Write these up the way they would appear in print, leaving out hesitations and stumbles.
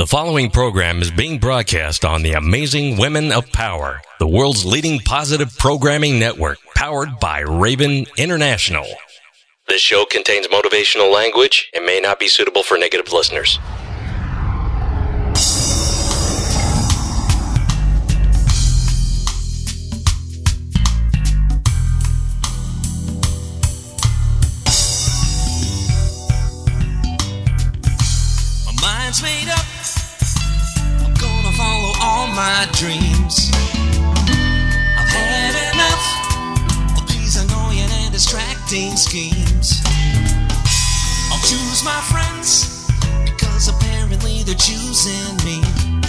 The following program is being broadcast on the Amazing Women of Power, the world's leading positive programming network, powered by Raven International. This show contains motivational language and may not be suitable for negative listeners. My mind's made up. I'm gonna follow all my dreams. I've had enough of these annoying and distracting schemes. I'll choose my friends because apparently they're choosing me.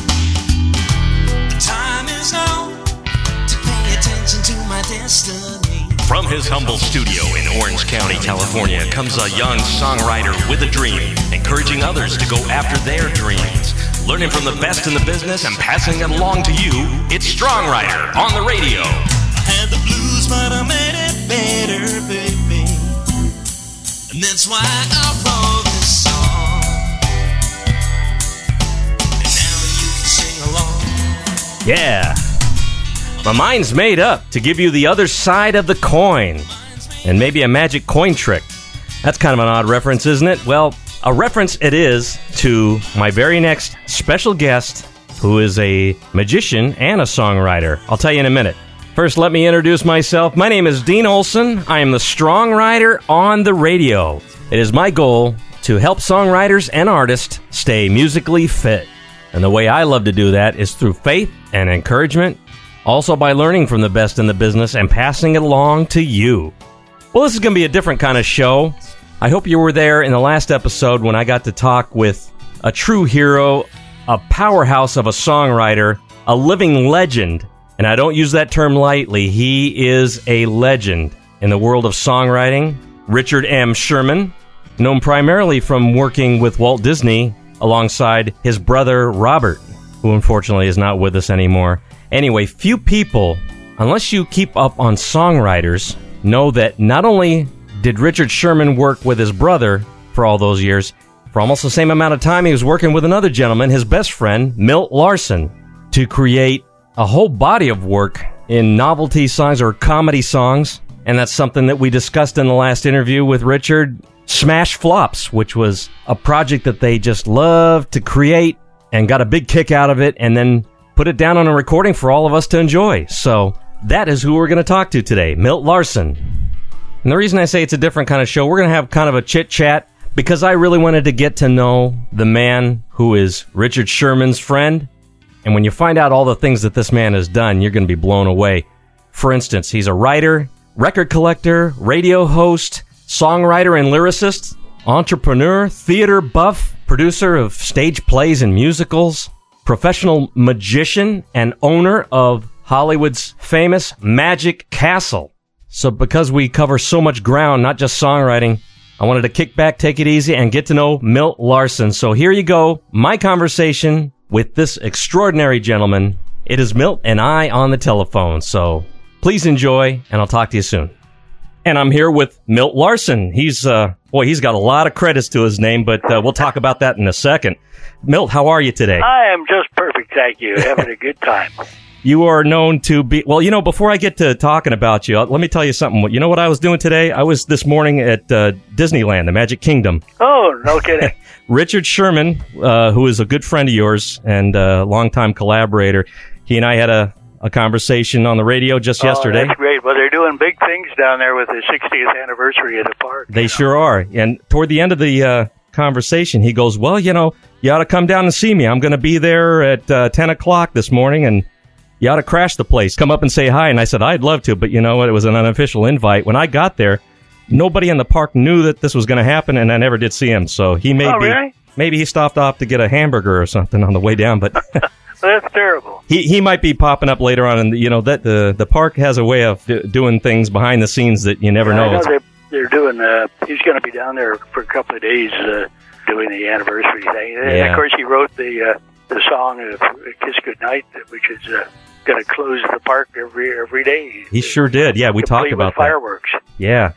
The time is now to pay attention to my destiny. From his humble studio in Orange County, California, comes a young songwriter with a dream, encouraging others to go after their dreams. Learning from the best in the business and passing it along to you, it's Strongwriter on the radio. I had the blues, but I made it better, baby. And that's why I wrote this song. And now you can sing along. Yeah. My mind's made up to give you the other side of the coin. And maybe a magic coin trick. That's kind of an odd reference, isn't it? Well, a reference it is to my very next special guest, who is a magician and a songwriter. I'll tell you in a minute. First, let me introduce myself. My name is Dean Olson. I am the Strongwriter on the radio. It is my goal to help songwriters and artists stay musically fit. And the way I love to do that is through faith and encouragement, also by learning from the best in the business and passing it along to you. Well, this is going to be a different kind of show. I hope you were there in the last episode when I got to talk with a true hero, a powerhouse of a songwriter, a living legend. And I don't use that term lightly. He is a legend in the world of songwriting. Richard M. Sherman, known primarily from working with Walt Disney alongside his brother Robert, who unfortunately is not with us anymore. Anyway, few people, unless you keep up on songwriters, know that not only did Richard Sherman work with his brother for all those years, for almost the same amount of time he was working with another gentleman, his best friend, Milt Larsen, to create a whole body of work in novelty songs or comedy songs. And that's something that we discussed in the last interview with Richard, Smash Flops, which was a project that they just loved to create and got a big kick out of it and then put it down on a recording for all of us to enjoy. So that is who we're going to talk to today, Milt Larsen. And the reason I say it's a different kind of show, we're going to have kind of a chit-chat because I really wanted to get to know the man who is Richard Sherman's friend. And when you find out all the things that this man has done, you're going to be blown away. For instance, he's a writer, record collector, radio host, songwriter and lyricist, entrepreneur, theater buff, producer of stage plays and musicals, professional magician, and owner of Hollywood's famous Magic Castle. So because we cover so much ground, not just songwriting, I wanted to kick back, take it easy, and get to know Milt Larsen. So here you go, my conversation with this extraordinary gentleman. It is Milt and I on the telephone. So please enjoy, and I'll talk to you soon. And I'm here with Milt Larsen. He's got a lot of credits to his name, but we'll talk about that in a second. Milt, how are you today? I am just perfect, thank you. Having a good time. You are known to be... Well, before I get to talking about you, let me tell you something. You know what I was doing today? I was this morning at Disneyland, the Magic Kingdom. Oh, no kidding. Richard Sherman, who is a good friend of yours and a longtime collaborator, he and I had a conversation on the radio just yesterday. That's great. Well, they're doing big things down there with the 60th anniversary of the park. They sure are. And toward the end of the conversation, he goes, well, you ought to come down and see me. I'm going to be there at 10 o'clock this morning, and you ought to crash the place. Come up and say hi. And I said, I'd love to, but you know what? It was an unofficial invite. When I got there, nobody in the park knew that this was going to happen, and I never did see him. So he maybe he stopped off to get a hamburger or something on the way down, but... That's terrible. He might be popping up later on, and that the park has a way of doing things behind the scenes that you never know. I know they're doing. He's going to be down there for a couple of days doing the anniversary thing. And of course, he wrote the song of "Kiss Goodnight," which is going to close the park every day. He sure did. Yeah, we talked about that. Fireworks. Yeah.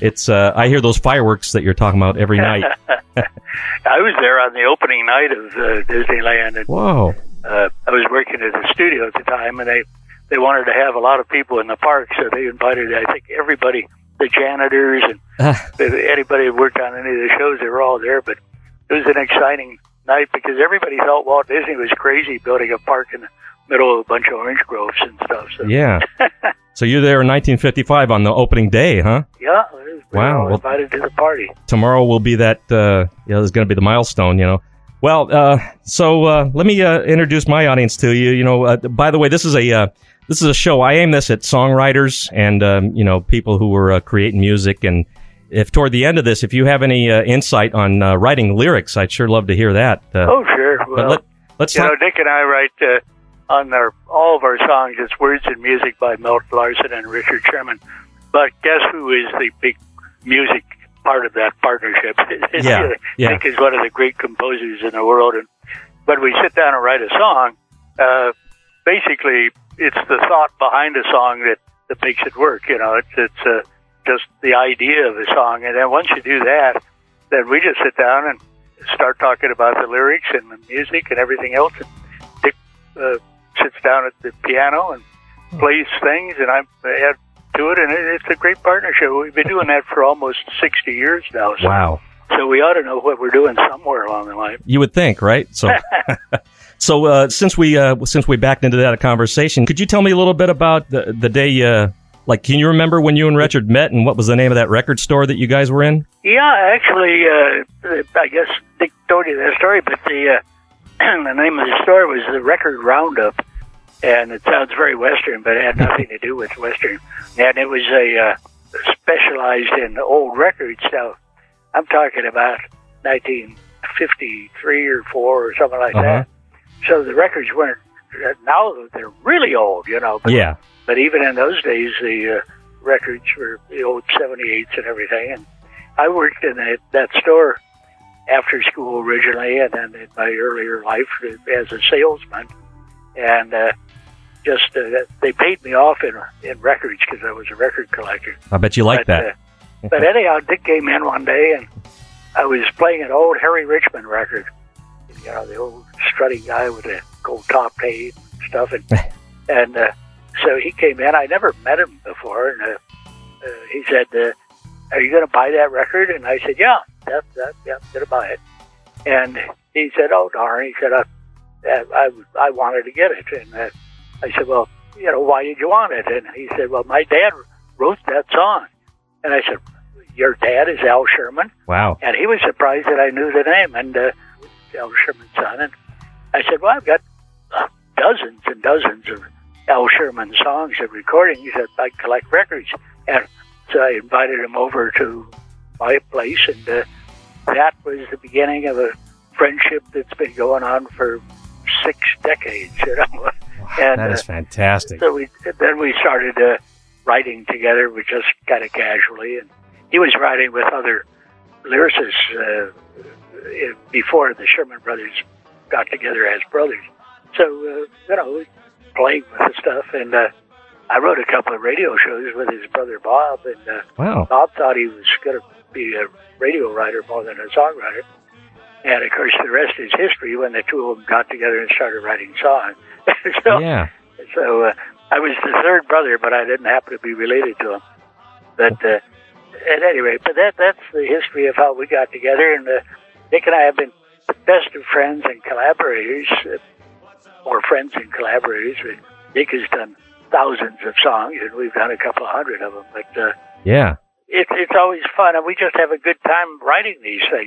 It's I hear those fireworks that you're talking about every night. I was there on the opening night of Disneyland. And, whoa! I was working at the studio at the time, and they wanted to have a lot of people in the park, so they invited, I think, everybody, the janitors and anybody who worked on any of the shows. They were all there, but it was an exciting night because everybody thought Walt Disney was crazy building a park in the middle of a bunch of orange groves and stuff. So. Yeah. So you're there in 1955 on the opening day, huh? Yeah. Wow. Well, invited to the party. Tomorrow will be that, there's going to be the milestone, Well, so let me introduce my audience to you. By the way, this is a show. I aim this at songwriters and, people who are creating music. And if toward the end of this, if you have any insight on writing lyrics, I'd sure love to hear that. Oh, sure. Well, let's talk. Dick and I write on all of our songs. It's words and music by Milt Larson and Richard Sherman. But guess who is the big music part of that partnership? Dick is one of the great composers in the world. And when we sit down and write a song, basically it's the thought behind a song that makes it work. It's just the idea of a song. And then once you do that, then we just sit down and start talking about the lyrics and the music and everything else. And Dick sits down at the piano and plays things, and I add to it, and it's a great partnership. We've been doing that for almost 60 years now. So, wow. So we ought to know what we're doing somewhere along the line. You would think, right? So, since we backed into that conversation, could you tell me a little bit about the day? Can you remember when you and Richard met, and what was the name of that record store that you guys were in? Yeah, actually, I guess Dick told you that story, but the name of the store was the Record Roundup. And it sounds very Western, but it had nothing to do with Western. And it was specialized in old records. Now, I'm talking about 1953 or 4 or something like that. So the records weren't, now they're really old, But, But even in those days, the records were the old 78s and everything. And I worked in that store after school originally, and then in my earlier life as a salesman. And they paid me off in records because I was a record collector. I bet you like that. But anyhow, Dick came in one day, and I was playing an old Harry Richmond record. The old strutting guy with the gold top hat and stuff. And so he came in. I never met him before, and he said, "Are you going to buy that record?" And I said, "Yeah, I'm going to buy it." And he said, "Oh darn!" He said, "I wanted to get it." And I said, "Well, why did you want it?" And he said, "Well, my dad wrote that song." And I said, "Your dad is Al Sherman?" Wow. And he was surprised that I knew the name, and Al Sherman's son. And I said, "Well, I've got dozens and dozens of Al Sherman songs and recordings that I collect records." And so I invited him over to my place, and that was the beginning of a friendship that's been going on for 6 decades, And, that is fantastic. So we started writing together, but just kind of casually. And he was writing with other lyricists before the Sherman Brothers got together as brothers. So, we played with the stuff. And I wrote a couple of radio shows with his brother Bob. And wow. Bob thought he was going to be a radio writer more than a songwriter. And, of course, the rest is history when the two of them got together and started writing songs. So I was the third brother, but I didn't happen to be related to him. But at any rate, that's the history of how we got together. And Dick and I have been the best of friends and collaborators, more friends and collaborators. Dick has done thousands of songs, and we've done a couple of hundred of them. But it's always fun, and we just have a good time writing these things.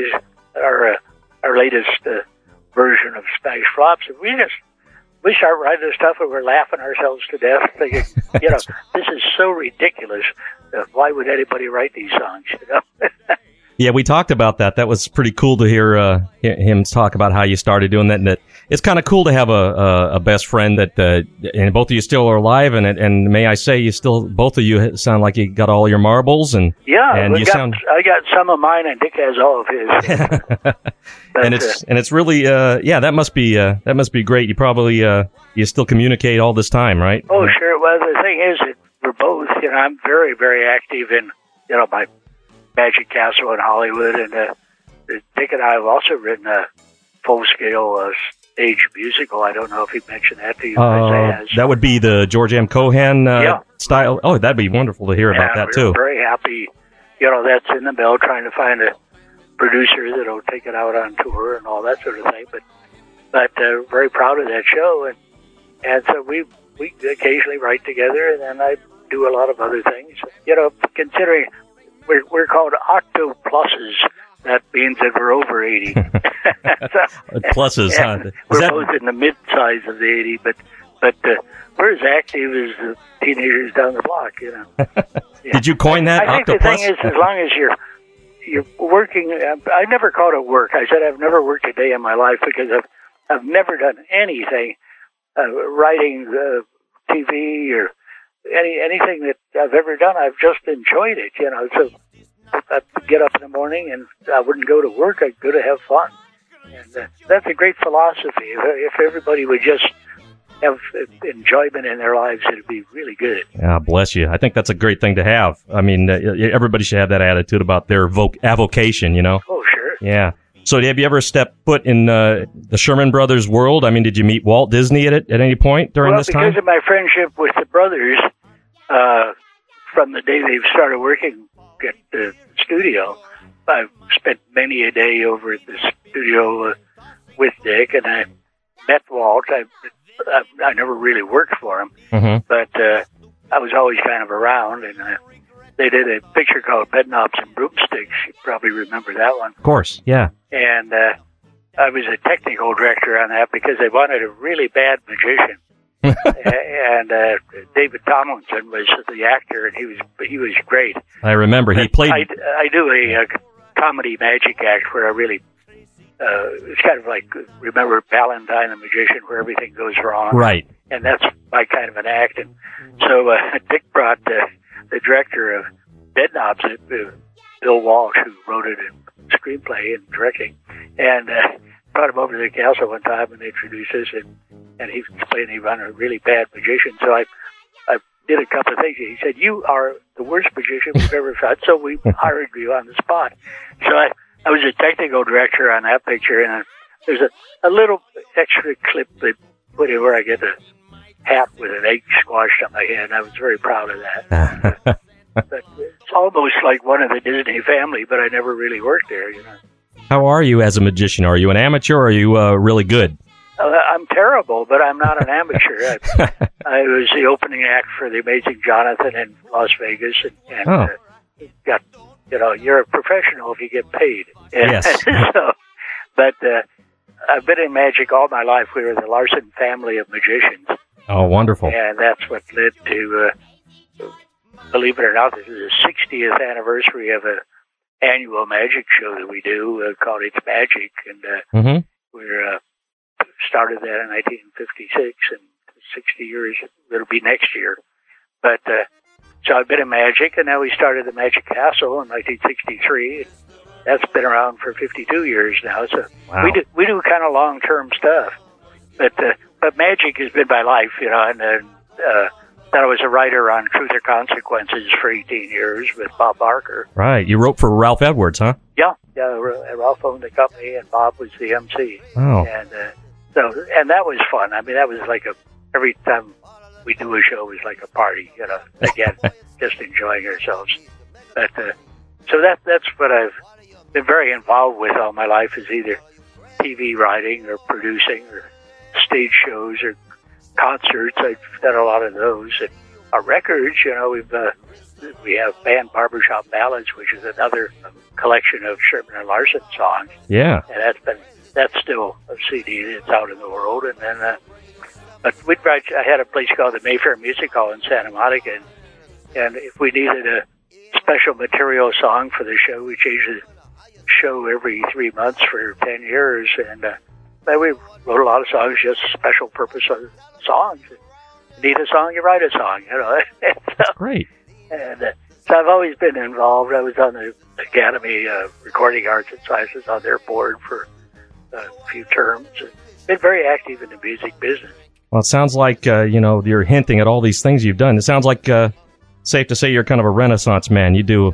Our latest version of Smash Flops, and we start writing this stuff and we're laughing ourselves to death, thinking, this is so ridiculous. Why would anybody write these songs? Yeah, we talked about that. That was pretty cool to hear him talk about how you started doing that. And that it's kind of cool to have a best friend that, and both of you still are alive. And may I say, both of you sound like you got all your marbles. And yeah, and I got some of mine, and Dick has all of his. And it's really, that must be great. You probably you still communicate all this time, right? Oh, sure. Well, the thing is that we're both. I'm very, very active in my Magic Castle in Hollywood, and Dick and I have also written a full-scale stage musical. I don't know if he mentioned that to you. That would be the George M. Cohan style. Oh, that'd be wonderful to hear about that too. Very happy. That's in the mill, trying to find a producer that'll take it out on tour and all that sort of thing. But very proud of that show, and so we occasionally write together, and then I do a lot of other things. Considering we're called octopluses, that means that we're over 80. Pluses, huh? We're both in the mid-size of the 80, but we're as active as the teenagers down the block. Yeah. Did you coin that? I think octoplus? The thing is, as long as you're working, I never called it work. I said I've never worked a day in my life because I've never done anything, writing TV or anything that I've ever done. I've just enjoyed it, So I'd get up in the morning and I wouldn't go to work. I'd go to have fun, and that's a great philosophy. If everybody would just have enjoyment in their lives, it'd be really good. Yeah, bless you. I think that's a great thing to have. I mean, everybody should have that attitude about their avocation, Oh, sure. Yeah. So have you ever stepped foot in the Sherman Brothers world? I mean, did you meet Walt Disney at any point during this time? Because of my friendship with the brothers, from the day they started working at the studio, I've spent many a day over at the studio with Dick, and I met Walt. I never really worked for him, but I was always kind of around, and they did a picture called Bedknobs and Broomsticks. You probably remember that one. Of course, yeah. And I was a technical director on that because they wanted a really bad magician. And David Tomlinson was the actor, and he was great. I remember he played. I do a comedy magic act where I really. It's kind of like, remember Valentine the Magician, where everything goes wrong. Right. And that's my kind of an act. And so Dick brought the director of Bedknobs, Bill Walsh, who wrote it in screenplay and directing, and brought him over to the castle one time and introduced us, and he explained he ran a really bad magician. So I did a couple of things. He said, "You are the worst magician we've ever found," so we hired you on the spot. So I was a technical director on that picture, and there's a little extra clip they put in where I get a hat with an egg squashed on my head. I was very proud of that. But it's almost like one of the Disney family, but I never really worked there, How are you as a magician? Are you an amateur or are you really good? I'm terrible, but I'm not an amateur. I was the opening act for The Amazing Jonathan in Las Vegas, and got... you're a professional if you get paid. Yes. But I've been in magic all my life. We were the Larson family of magicians. Oh, wonderful. And that's what led to, believe it or not, this is the 60th anniversary of an annual magic show that we do called It's Magic. And we started that in 1956, and 60 years, it'll be next year. But... So I've been in magic, and now we started the Magic Castle in 1963. That's been around for 52 years now. So wow. we do kind of long-term stuff, but magic has been my life, And then I was a writer on Truth or Consequences for 18 years with Bob Barker. Right, you wrote for Ralph Edwards, huh? Yeah. Ralph owned the company, and Bob was the MC. Oh. And and that was fun. I mean, that was like every time we do a show is like a party, again, just enjoying ourselves. But, so that's what I've been very involved with all my life, is either TV writing or producing or stage shows or concerts. I've done a lot of those. And our records, we have Band Barbershop Ballads, which is another collection of Sherman and Larson songs. Yeah. And that's still a CD that's out in the world. And then, but I had a place called the Mayfair Music Hall in Santa Monica, and if we needed a special material song for the show, we changed the show every 3 months for 10 years, and we wrote a lot of songs, just special purpose songs. You need a song, you write a song, That's great. And so I've always been involved. I was on the Academy Recording Arts and Sciences on their board for a few terms. Been very active in the music business. Well, it sounds like, you're hinting at all these things you've done. It sounds like, safe to say you're kind of a Renaissance man. You do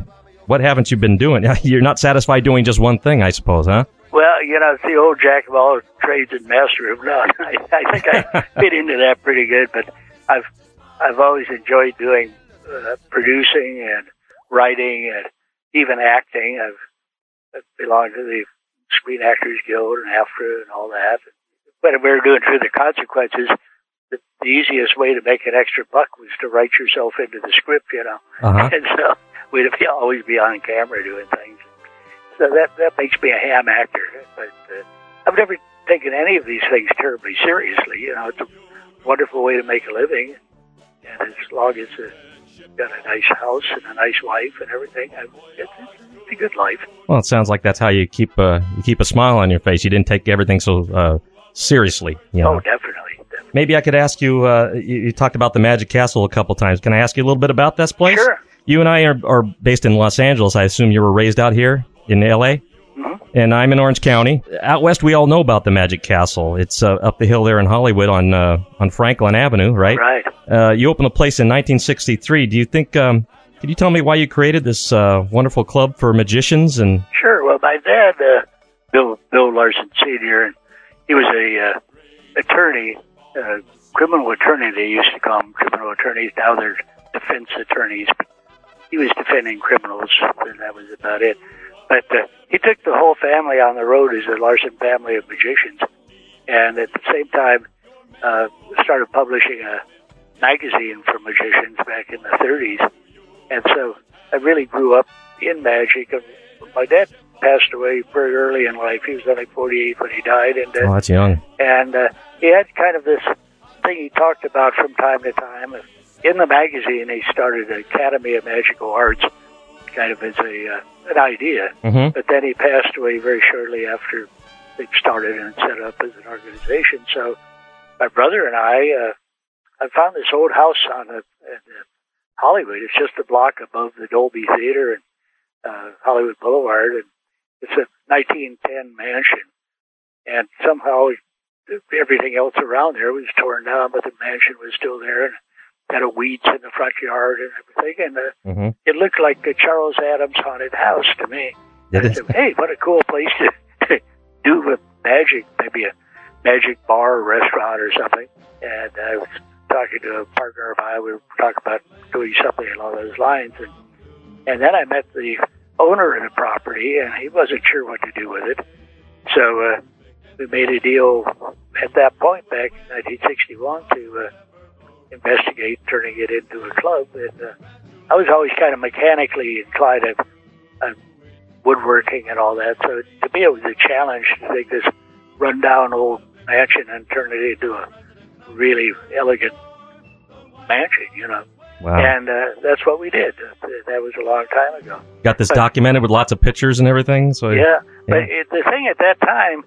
What haven't you been doing? You're not satisfied doing just one thing, I suppose, huh? Well, it's the old jack of all trades and master of none. I think I fit into that pretty good, but I've always enjoyed doing producing and writing and even acting. I've belonged to the Screen Actors Guild and AFTRA and all that. When we were doing Through the Consequences, the easiest way to make an extra buck was to write yourself into the script, Uh-huh. And so we'd always be on camera doing things. So that makes me a ham actor. But I've never taken any of these things terribly seriously. It's a wonderful way to make a living. And as long as you've got a nice house and a nice wife and everything, it's a good life. Well, it sounds like that's how you keep a smile on your face. You didn't take everything so seriously. Oh, definitely. Maybe I could ask you, you talked about the Magic Castle a couple times. Can I ask you a little bit about this place? Sure. You and I are based in Los Angeles. I assume you were raised out here in L.A.? Mm-hmm. And I'm in Orange County. Out west, we all know about the Magic Castle. It's up the hill there in Hollywood on Franklin Avenue, right? Right. You opened the place in 1963. Do you think, could you tell me why you created this wonderful club for magicians? And Sure. Well, my dad, Bill Larson Sr., and he was a attorney, criminal attorney. They used to call them criminal attorneys. Now they're defense attorneys. He was defending criminals, and that was about it. But he took the whole family on the road as a Larson family of magicians, and at the same time started publishing a magazine for magicians back in the 30s. And so I really grew up in magic. And my dad passed away very early in life. He was only 48 when he died. And oh, that's young. And he had kind of this thing he talked about from time to time. In the magazine, he started an Academy of Magical Arts, kind of as an idea. Mm-hmm. But then he passed away very shortly after they started and set up as an organization. So my brother and I found this old house on Hollywood. It's just a block above the Dolby Theater and Hollywood Boulevard, and it's a 1910 mansion. And somehow everything else around there was torn down, but the mansion was still there, and had weeds in the front yard and everything. And it looked like a Charles Addams haunted house to me. I said, hey, what a cool place to do with magic, maybe a magic bar or restaurant or something. And I was talking to a partner of mine. We were talking about doing something along those lines. And then I met the owner of the property, and he wasn't sure what to do with it. So we made a deal at that point back in 1961 to investigate turning it into a club. And I was always kind of mechanically inclined at woodworking and all that. So to me, it was a challenge to take this rundown old mansion and turn it into a really elegant mansion, Wow. And that's what we did. That was a long time ago. Got this documented with lots of pictures and everything. So yeah. But the thing at that time,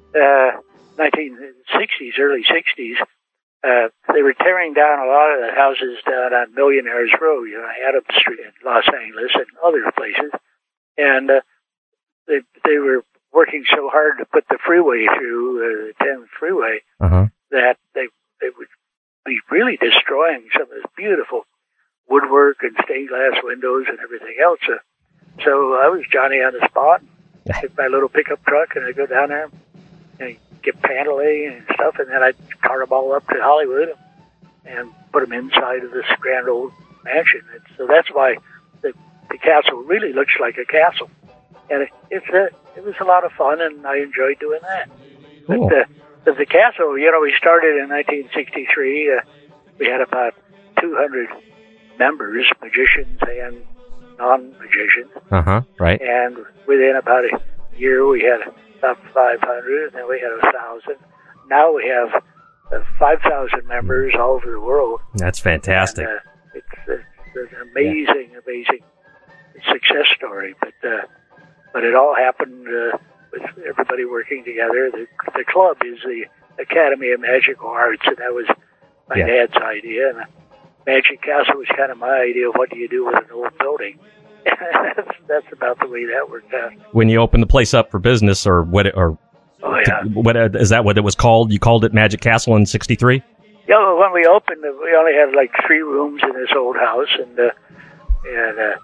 1960s, early 60s, they were tearing down a lot of the houses down on Millionaires Road, Adams Street in Los Angeles and other places. And they were working so hard to put the freeway through, the 10th freeway, that they would be really destroying some of this beautiful woodwork and stained glass windows and everything else. So I was Johnny on the spot. I had my little pickup truck, and I'd go down there and get panel laying and stuff, and then I'd car them all up to Hollywood and put them inside of this grand old mansion. And so that's why the castle really looks like a castle. And it was a lot of fun, and I enjoyed doing that. Cool. But the castle, we started in 1963. We had about 200 members, magicians and non-magicians. Right. And within about a year, we had about 500, and then we had 1,000. Now we have 5,000 members all over the world. That's fantastic. And, it's an amazing success story. But it all happened with everybody working together. The club is the Academy of Magical Arts, and that was my dad's idea. And Magic Castle was kind of my idea of what do you do with an old building. That's about the way that worked out. When you opened the place up for business, or what is that what it was called? You called it Magic Castle in '63? Yeah, well, when we opened, we only had like 3 rooms in this old house, and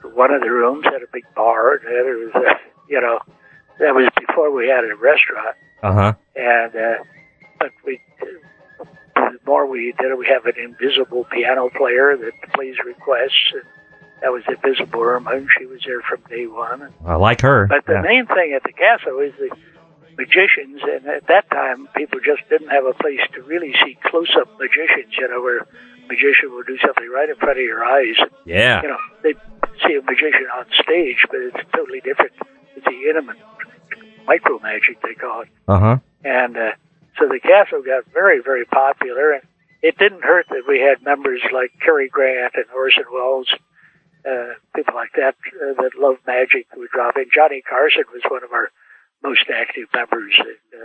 one of the rooms had a big bar, and the other was, that was before we had a restaurant. Uh-huh. And, but the more we did it, we have an invisible piano player that plays requests, and that was Invisible Irma, and she was there from day one. I like her. But the main thing at the castle is the magicians, and at that time, people just didn't have a place to really see close-up magicians, where a magician would do something right in front of your eyes. Yeah. They'd see a magician on stage, but it's totally different. It's the intimate micro magic, they call it. Uh-huh. And so the castle got very, very popular, and it didn't hurt that we had members like Cary Grant and Orson Welles, people like that that love magic would drop in. Johnny Carson was one of our most active members, and,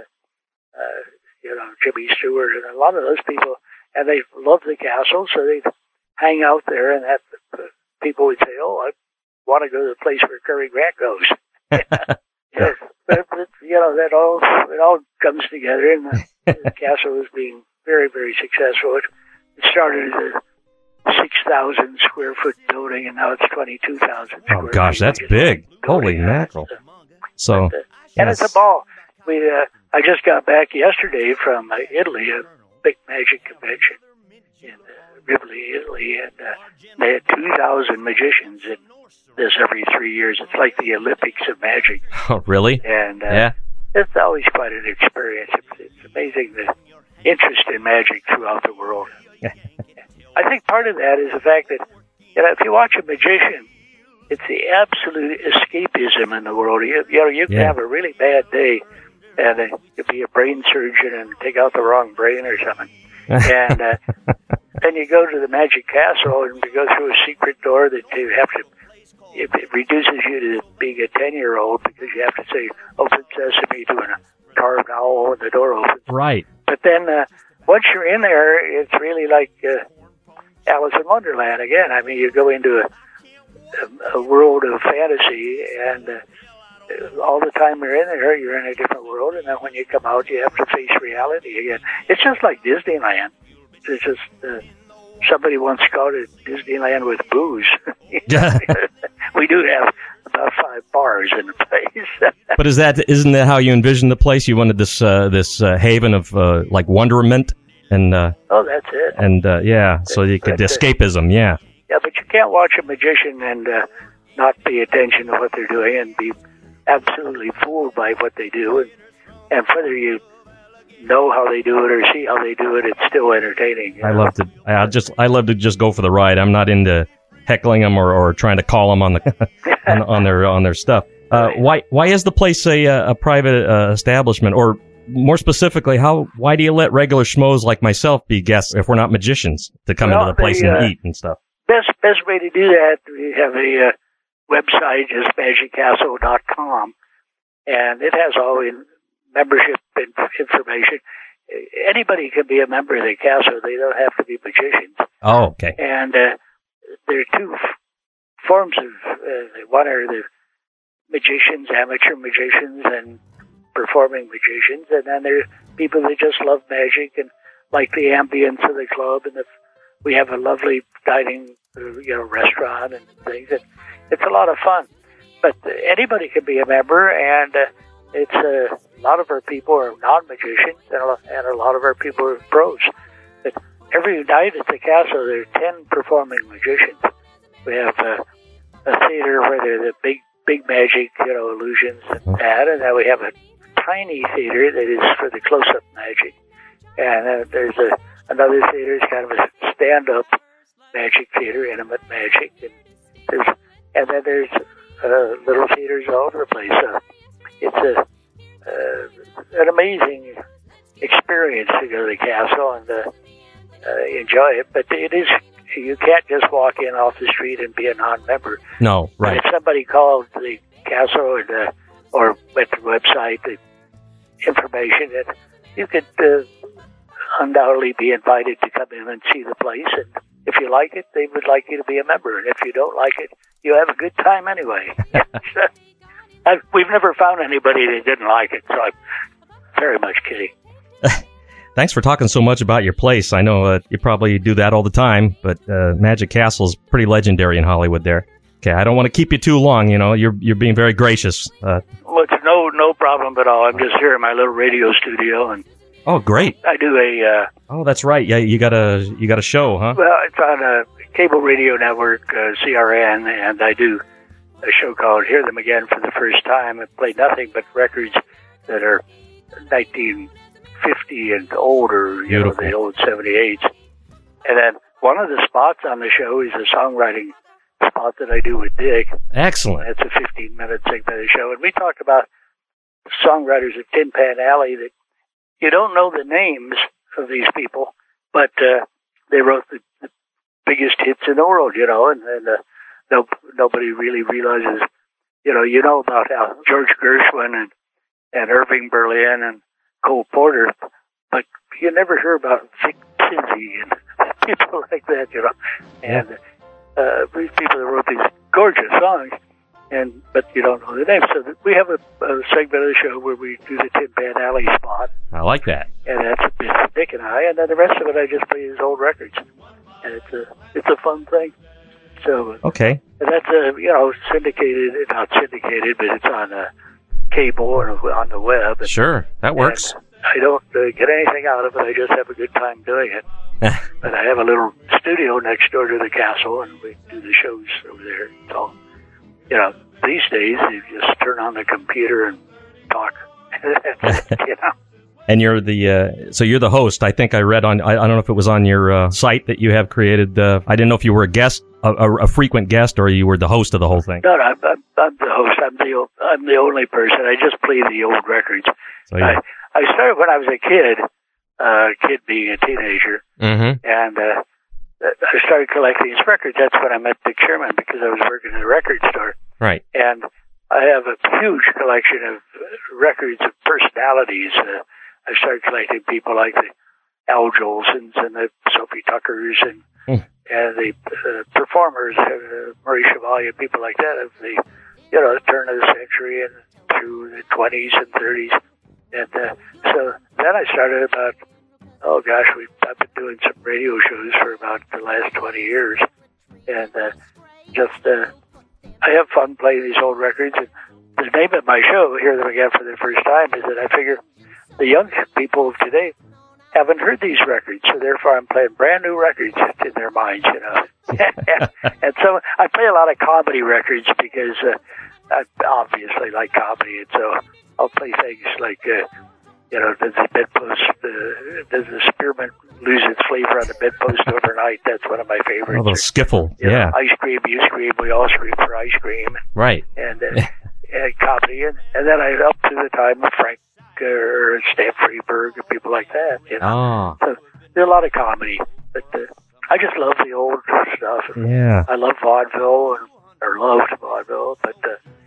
Jimmy Stewart, and a lot of those people, and they loved the castle, so they'd hang out there, and people would say, "Oh, I want to go to the place where Cary Grant goes." Yes, but it all comes together, and the castle was being very, very successful. It started as a 6,000 square foot building, and now it's 22,000 square feet. Oh gosh, that's big! Holy mackerel! And it's a ball. I just got back yesterday from Italy, a big magic convention in Rivoli, Italy, and they had 2,000 magicians in this every 3 years. It's like the Olympics of magic. Oh, really? And it's always quite an experience. It's amazing the interest in magic throughout the world. I think part of that is the fact that if you watch a magician, it's the absolute escapism in the world. You can have a really bad day, and you'd be a brain surgeon and take out the wrong brain or something. And then you go to the Magic Castle and you go through a secret door that you have to, it reduces you to being a 10-year-old because you have to say, "Open sesame" to a carved owl when the door opens. Right. But then once you're in there, it's really like Alice in Wonderland again. I mean, you go into a world of fantasy, and all the time you're in there, you're in a different world, and then when you come out, you have to face reality again. It's just like Disneyland. It's just somebody once called it Disneyland with booze. We do have about 5 bars in the place. But isn't that how you envisioned the place? You wanted this haven of like wonderment and oh, that's it. And so you could escapism. Yeah. Yeah, but you can't watch a magician and not pay attention to what they're doing and be absolutely fooled by what they do, and whether you know how they do it or see how they do it, it's still entertaining. I love to just go for the ride. I'm not into heckling them or trying to call them on the on their stuff. Why is the place a private establishment, or more specifically, why do you let regular schmoes like myself be guests if we're not magicians to come into the place and eat and stuff? Best way to do that, we have a website, just magiccastle.com, and it has all the membership information. Anybody can be a member of the castle. They don't have to be magicians. Oh, okay. And there are 2 forms of, one are the magicians, amateur magicians, and performing magicians, and then there are people that just love magic and like the ambience of the club, and we have a lovely dining, restaurant and things. It's a lot of fun. But anybody can be a member, and it's a lot of our people are non-magicians, and a lot of our people are pros. But every night at the castle, there are 10 performing magicians. We have a theater where they're the big magic, illusions and that, and then we have a tiny theater that is for the close-up magic. And there's another theater, it's kind of a stand-up magic theater, intimate magic, and then there's little theaters all over the place. So it's an amazing experience to go to the castle and enjoy it. But you can't just walk in off the street and be a non-member. No, right. But if somebody called the castle or went to the website, the information, that you could undoubtedly be invited to come in and see the place, and if you like it, they would like you to be a member, and if you don't like it, you have a good time anyway. We've never found anybody that didn't like it, so I'm very much kidding. Thanks for talking so much about your place. I know you probably do that all the time, but Magic Castle is pretty legendary in Hollywood there. Okay, I don't want to keep you too long. You're being very gracious. Well, it's no problem at all. I'm just here in my little radio studio, and oh, great! I do a. Oh, that's right. Yeah, you got a show, huh? Well, it's on a cable radio network, CRN, and I do a show called "Hear Them Again for the First Time." I play nothing but records that are 1950 and older. Beautiful. The old 78s. And then one of the spots on the show is a songwriting spot that I do with Dick. Excellent. It's a 15-minute segment of the show. And we talk about songwriters at Tin Pan Alley that you don't know the names of these people, but they wrote the biggest hits in the world, and nobody really realizes, you know about how George Gershwin and Irving Berlin and Cole Porter, but you never hear about Vic Kinsey and people like that, and these people that wrote these gorgeous songs, but you don't know the names. So we have a segment of the show where we do the Tin Pan Alley spot. I like that. And that's it's Dick and I, and then the rest of it I just play his old records, and it's a fun thing. So okay, and that's syndicated, not syndicated, but it's on cable and on the web. Sure, that works. And I don't get anything out of it. I just have a good time doing it. But I have a little studio next door to the castle, and we do the shows over there. So, these days you just turn on the computer and talk. And you're so you're the host. I think I read on. I don't know if it was on your site that you have created. I didn't know if you were a guest, a frequent guest, or you were the host of the whole thing. No, I'm the host. I'm the only person. I just play the old records. So, yeah. I started when I was a kid being a teenager, and I started collecting these records. That's when I met Dick Sherman, because I was working in a record store. Right. And I have a huge collection of records of personalities. I started collecting people like the Al Jolsons and the Sophie Tuckers and the performers, Marie Chevalier, people like that of the turn of the century and through the 20s and 30s. And so then I started about, I've been doing some radio shows for about the last 20 years. And I have fun playing these old records. And the name of my show, Hear Them Again for the First Time, is that I figure the young people of today haven't heard these records, so therefore I'm playing brand new records in their minds, and so I play a lot of comedy records because I obviously like comedy, and so I'll play things like, does the spearmint lose its flavor on the bedpost overnight? That's one of my favorites. Oh, the skiffle, yeah. Ice cream, you scream, we all scream for ice cream. Right. And comedy, and then I up to the time of Frank or Stan Freberg and people like that. So there's a lot of comedy, but I just love the old stuff. Yeah. I love vaudeville, or loved vaudeville, but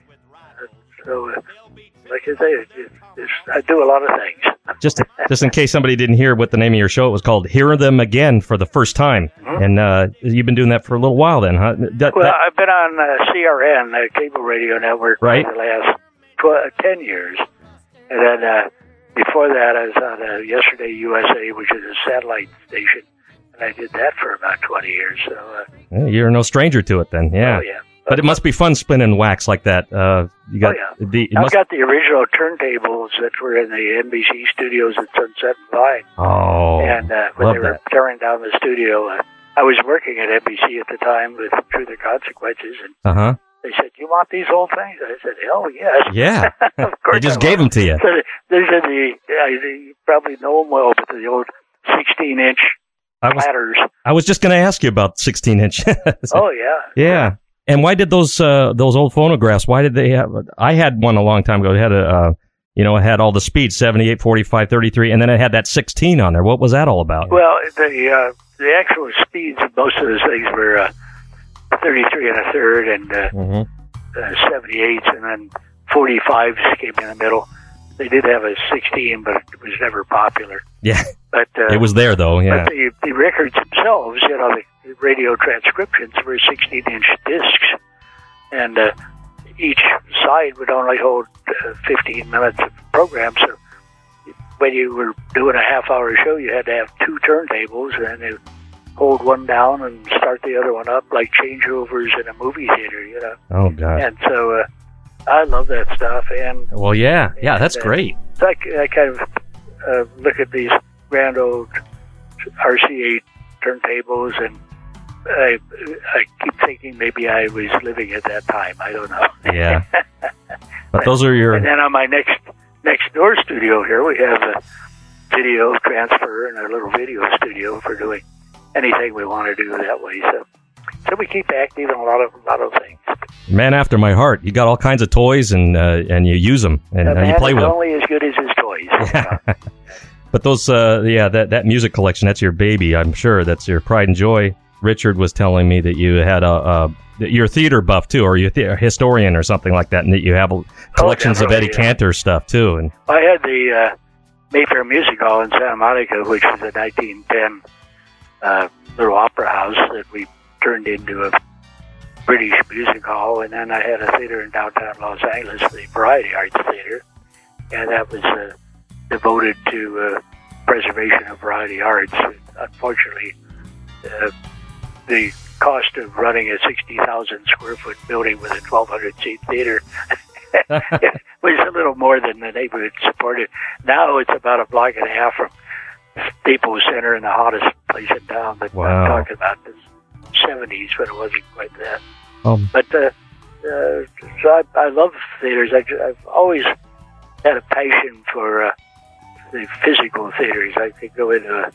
like I say, I do a lot of things. Just in case somebody didn't hear what the name of your show, it was called Hear Them Again for the First Time. Mm-hmm. And you've been doing that for a little while then, huh? I've been on CRN, the cable radio network, right, for the last 10 years. And then before that, I was on Yesterday USA, which is a satellite station. And I did that for about 20 years. So you're no stranger to it then, yeah. Oh, yeah. But it must be fun spinning wax like that. I've got the original turntables that were in the NBC studios at Sunset and Vine. Oh, and when they were tearing down the studio, I was working at NBC at the time with Truth or Consequences, and they said, "You want these old things?" I said, "Hell yes." Yeah, of course. They just gave them to you. So there's you probably know them well, but the old 16-inch platters. I was just going to ask you about 16-inch. Oh yeah. Yeah. And why did those old phonographs? Why did they have? I had one a long time ago. It had it had all the speeds, 78, 45, 33, and then it had that 16 on there. What was that all about? Well, the actual speeds of most of those things were 33 and a third and 78s, and then 45s came in the middle. They did have a 16, but it was never popular. Yeah, but it was there though. Yeah, but the records themselves, the radio transcriptions were 16-inch discs, and each side would only hold 15 minutes of program. So when you were doing a half-hour show, you had to have two turntables, and hold one down and start the other one up, like changeovers in a movie theater, you know. Oh, God. And so I love that stuff. And well, yeah, that's great. So I kind of look at these grand old RCA turntables, and I keep thinking maybe I was living at that time. I don't know. Yeah. But those are your... And then on my next door studio here, we have a video transfer and a little video studio for doing anything we want to do that way. So we keep active in a lot of things. Man after my heart. You got all kinds of toys, and you use them, and you play with them. Only as good as his toys. Yeah. But those, that music collection, that's your baby. I'm sure that's your pride and joy. Richard was telling me that you had you're a theater buff too, or you're a historian or something like that, and that you have collections of Eddie Cantor stuff too. And I had the Mayfair Music Hall in Santa Monica, which was a 1910 little opera house that we turned into a British music hall, and then I had a theater in downtown Los Angeles, the Variety Arts Theater, and that was devoted to preservation of variety arts. Unfortunately, the cost of running a 60,000 square foot building with a 1,200 seat theater was a little more than the neighborhood supported. Now it's about a block and a half from Staples Center, and the hottest place in town. But wow. I'm talking about the 70s when it wasn't quite that. But so I love theaters. I've always had a passion for the physical theaters. I could go into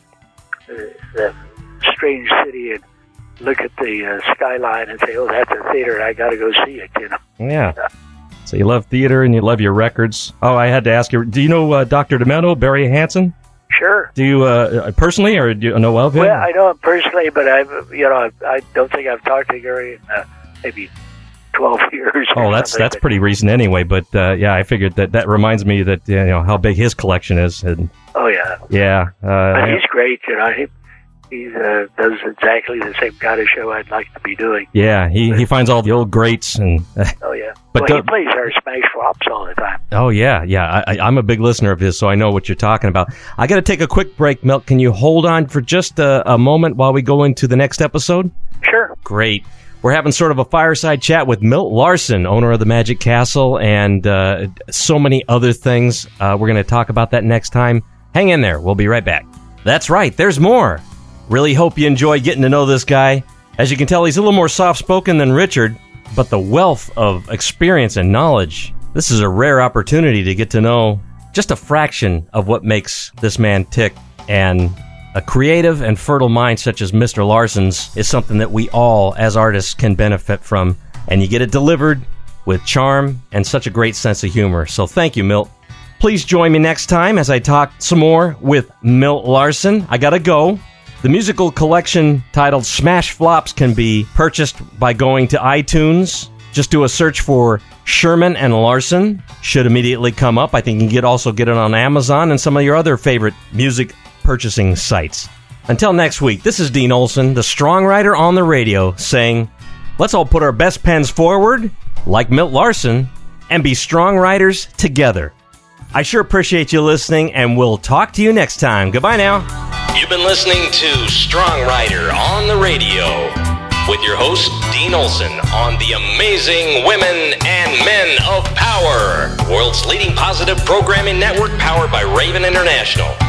a strange city and look at the skyline and say, "Oh, that's a theater. I got to go see it." You know. Yeah. So you love theater and you love your records. Oh, I had to ask you. Do you know Dr. Demento, Barry Hansen? Sure. Do you personally, or do you know of him? Well, I know him personally, but I don't think I've talked to Gary in maybe 12 years. Oh, that's pretty recent anyway. But I figured that reminds me that how big his collection is. And, oh yeah. Yeah. But he's great. He does exactly the same kind of show I'd like to be doing. Yeah, he finds all the old greats and. Oh yeah. But he plays our smash flops all the time. Oh yeah. I'm a big listener of his, so I know what you're talking about. I got to take a quick break, Milt. Can you hold on for just a moment while we go into the next episode? Sure. Great. We're having sort of a fireside chat with Milt Larsen, owner of the Magic Castle, and so many other things. We're going to talk about that next time. Hang in there. We'll be right back. That's right. There's more. Really hope you enjoy getting to know this guy. As you can tell, he's a little more soft-spoken than Richard, but the wealth of experience and knowledge, this is a rare opportunity to get to know just a fraction of what makes this man tick. And a creative and fertile mind such as Mr. Larsen's is something that we all, as artists, can benefit from. And you get it delivered with charm and such a great sense of humor. So thank you, Milt. Please join me next time as I talk some more with Milt Larsen. I gotta go. The musical collection titled Smash Flops can be purchased by going to iTunes. Just do a search for Sherman and Larsen. Should immediately come up. I think you can also get it on Amazon and some of your other favorite music purchasing sites. Until next week, this is Dean Olson, the strong writer on the radio, saying, let's all put our best pens forward, like Milt Larsen, and be strong writers together. I sure appreciate you listening, and we'll talk to you next time. Goodbye now. You've been listening to Strong Writer on the Radio with your host, Dean Olson, on the Amazing Women and Men of Power, world's leading positive programming network powered by Raven International.